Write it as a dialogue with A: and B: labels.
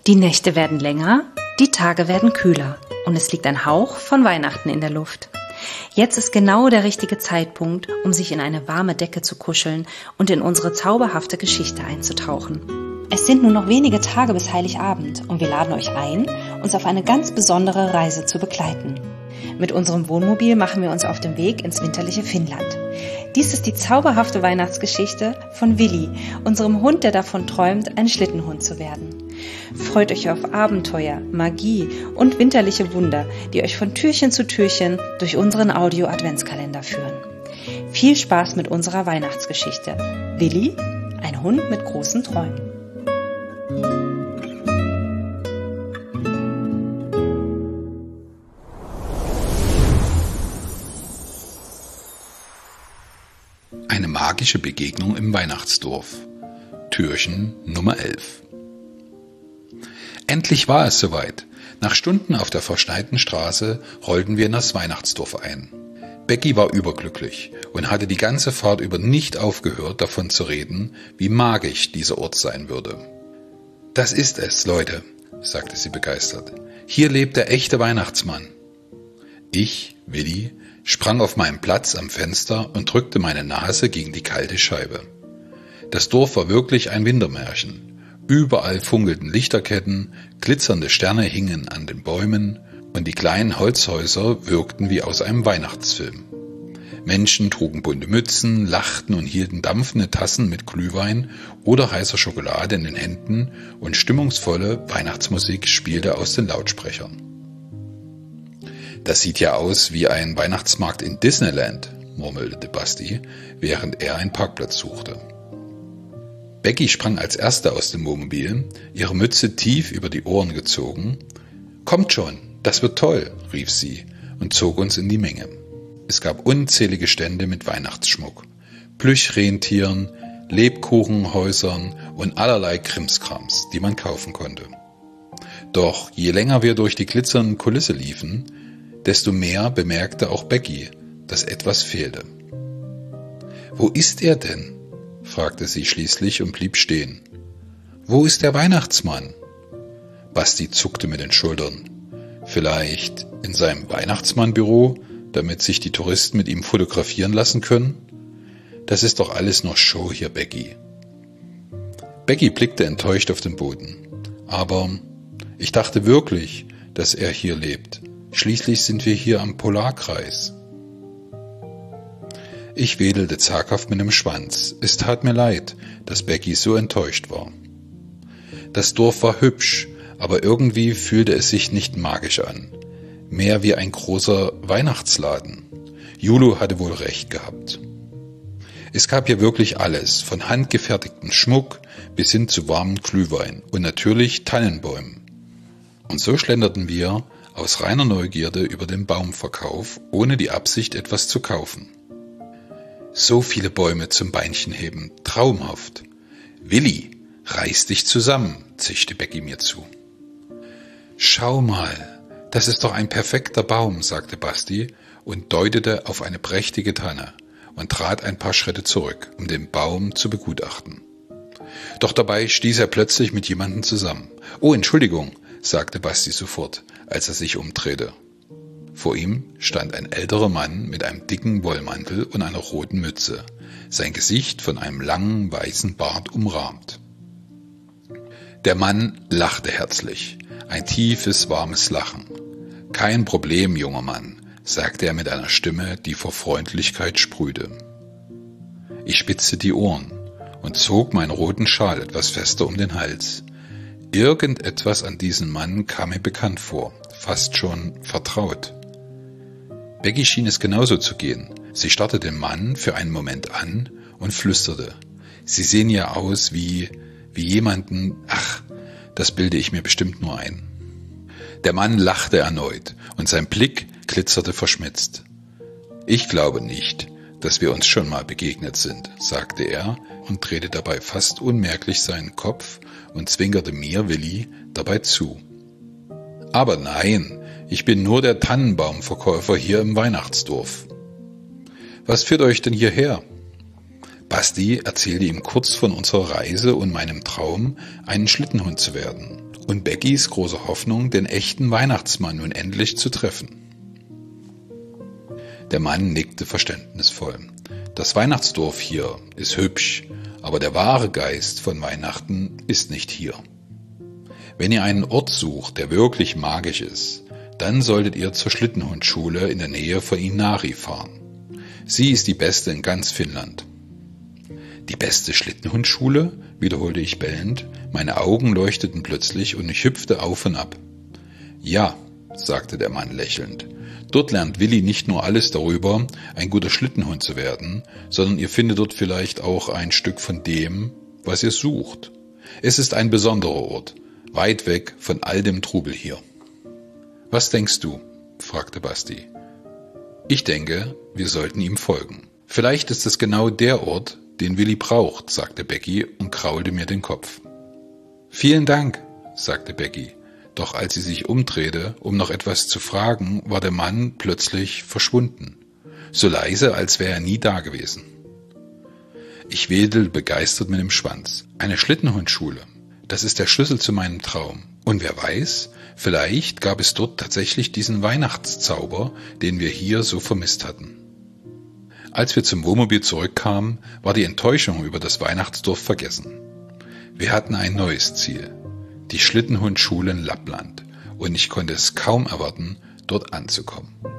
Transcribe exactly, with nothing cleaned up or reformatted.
A: Die Nächte werden länger, die Tage werden kühler und es liegt ein Hauch von Weihnachten in der Luft. Jetzt ist genau der richtige Zeitpunkt, um sich in eine warme Decke zu kuscheln und in unsere zauberhafte Geschichte einzutauchen. Es sind nur noch wenige Tage bis Heiligabend und wir laden euch ein, uns auf eine ganz besondere Reise zu begleiten. Mit unserem Wohnmobil machen wir uns auf den Weg ins winterliche Finnland. Dies ist die zauberhafte Weihnachtsgeschichte von Willi, unserem Hund, der davon träumt, ein Schlittenhund zu werden. Freut euch auf Abenteuer, Magie und winterliche Wunder, die euch von Türchen zu Türchen durch unseren Audio-Adventskalender führen. Viel Spaß mit unserer Weihnachtsgeschichte. Willi, ein Hund mit großen Träumen.
B: Eine magische Begegnung im Weihnachtsdorf. Türchen Nummer elf. Endlich war es soweit. Nach Stunden auf der verschneiten Straße rollten wir in das Weihnachtsdorf ein. Becky war überglücklich und hatte die ganze Fahrt über nicht aufgehört, davon zu reden, wie magisch dieser Ort sein würde. Das ist es, Leute, sagte sie begeistert. Hier lebt der echte Weihnachtsmann. Ich, Willi, sprang auf meinen Platz am Fenster und drückte meine Nase gegen die kalte Scheibe. Das Dorf war wirklich ein Wintermärchen. Überall funkelten Lichterketten, glitzernde Sterne hingen an den Bäumen und die kleinen Holzhäuser wirkten wie aus einem Weihnachtsfilm. Menschen trugen bunte Mützen, lachten und hielten dampfende Tassen mit Glühwein oder heißer Schokolade in den Händen und stimmungsvolle Weihnachtsmusik spielte aus den Lautsprechern. Das sieht ja aus wie ein Weihnachtsmarkt in Disneyland, murmelte Basti, während er einen Parkplatz suchte. Becky sprang als Erste aus dem Wohnmobil, ihre Mütze tief über die Ohren gezogen. »Kommt schon, das wird toll«, rief sie und zog uns in die Menge. Es gab unzählige Stände mit Weihnachtsschmuck, Plüschrentieren, Lebkuchenhäusern und allerlei Krimskrams, die man kaufen konnte. Doch je länger wir durch die glitzernden Kulisse liefen, desto mehr bemerkte auch Becky, dass etwas fehlte. »Wo ist er denn?« fragte sie schließlich und blieb stehen. »Wo ist der Weihnachtsmann?« Basti zuckte mit den Schultern. »Vielleicht in seinem Weihnachtsmannbüro, damit sich die Touristen mit ihm fotografieren lassen können? Das ist doch alles nur Show hier, Becky.« Becky blickte enttäuscht auf den Boden. »Aber ich dachte wirklich, dass er hier lebt. Schließlich sind wir hier am Polarkreis.« Ich wedelte zaghaft mit dem Schwanz. Es tat mir leid, dass Becky so enttäuscht war. Das Dorf war hübsch, aber irgendwie fühlte es sich nicht magisch an. Mehr wie ein großer Weihnachtsladen. Julu hatte wohl recht gehabt. Es gab hier wirklich alles, von handgefertigten Schmuck bis hin zu warmen Glühwein und natürlich Tannenbäumen. Und so schlenderten wir aus reiner Neugierde über den Baumverkauf, ohne die Absicht, etwas zu kaufen. So viele Bäume zum Beinchen heben, traumhaft. »Willi, reiß dich zusammen«, zischte Becky mir zu. »Schau mal, das ist doch ein perfekter Baum«, sagte Basti und deutete auf eine prächtige Tanne und trat ein paar Schritte zurück, um den Baum zu begutachten. Doch dabei stieß er plötzlich mit jemandem zusammen. »Oh, Entschuldigung«, sagte Basti sofort, als er sich umdrehte. Vor ihm stand ein älterer Mann mit einem dicken Wollmantel und einer roten Mütze, sein Gesicht von einem langen, weißen Bart umrahmt. Der Mann lachte herzlich, ein tiefes, warmes Lachen. »Kein Problem, junger Mann«, sagte er mit einer Stimme, die vor Freundlichkeit sprühte. Ich spitzte die Ohren und zog meinen roten Schal etwas fester um den Hals. Irgendetwas an diesem Mann kam mir bekannt vor, fast schon vertraut. Becky schien es genauso zu gehen. Sie starrte den Mann für einen Moment an und flüsterte. »Sie sehen ja aus wie, wie jemanden, ach, das bilde ich mir bestimmt nur ein.« Der Mann lachte erneut und sein Blick glitzerte verschmitzt. »Ich glaube nicht, dass wir uns schon mal begegnet sind«, sagte er und drehte dabei fast unmerklich seinen Kopf und zwinkerte mir, Willi, dabei zu. »Aber nein, ich bin nur der Tannenbaumverkäufer hier im Weihnachtsdorf.« »Was führt euch denn hierher?« Basti erzählte ihm kurz von unserer Reise und meinem Traum, einen Schlittenhund zu werden und Beckys große Hoffnung, den echten Weihnachtsmann nun endlich zu treffen. Der Mann nickte verständnisvoll. Das Weihnachtsdorf hier ist hübsch, aber der wahre Geist von Weihnachten ist nicht hier. Wenn ihr einen Ort sucht, der wirklich magisch ist, dann solltet ihr zur Schlittenhundschule in der Nähe von Inari fahren. Sie ist die beste in ganz Finnland. Die beste Schlittenhundschule? Wiederholte ich bellend. Meine Augen leuchteten plötzlich und ich hüpfte auf und ab. Ja, sagte der Mann lächelnd. Dort lernt Willi nicht nur alles darüber, ein guter Schlittenhund zu werden, sondern ihr findet dort vielleicht auch ein Stück von dem, was ihr sucht. Es ist ein besonderer Ort, weit weg von all dem Trubel hier. Was denkst du? Fragte Basti. Ich denke, wir sollten ihm folgen. Vielleicht ist es genau der Ort, den Willi braucht, sagte Becky und kraulte mir den Kopf. Vielen Dank, sagte Becky. Doch als sie sich umdrehte, um noch etwas zu fragen, war der Mann plötzlich verschwunden. So leise, als wäre er nie da gewesen. Ich wedelte begeistert mit dem Schwanz. Eine Schlittenhundschule. Das ist der Schlüssel zu meinem Traum. Und wer weiß, vielleicht gab es dort tatsächlich diesen Weihnachtszauber, den wir hier so vermisst hatten. Als wir zum Wohnmobil zurückkamen, war die Enttäuschung über das Weihnachtsdorf vergessen. Wir hatten ein neues Ziel. Die Schlittenhundschule in Lappland, und ich konnte es kaum erwarten, dort anzukommen.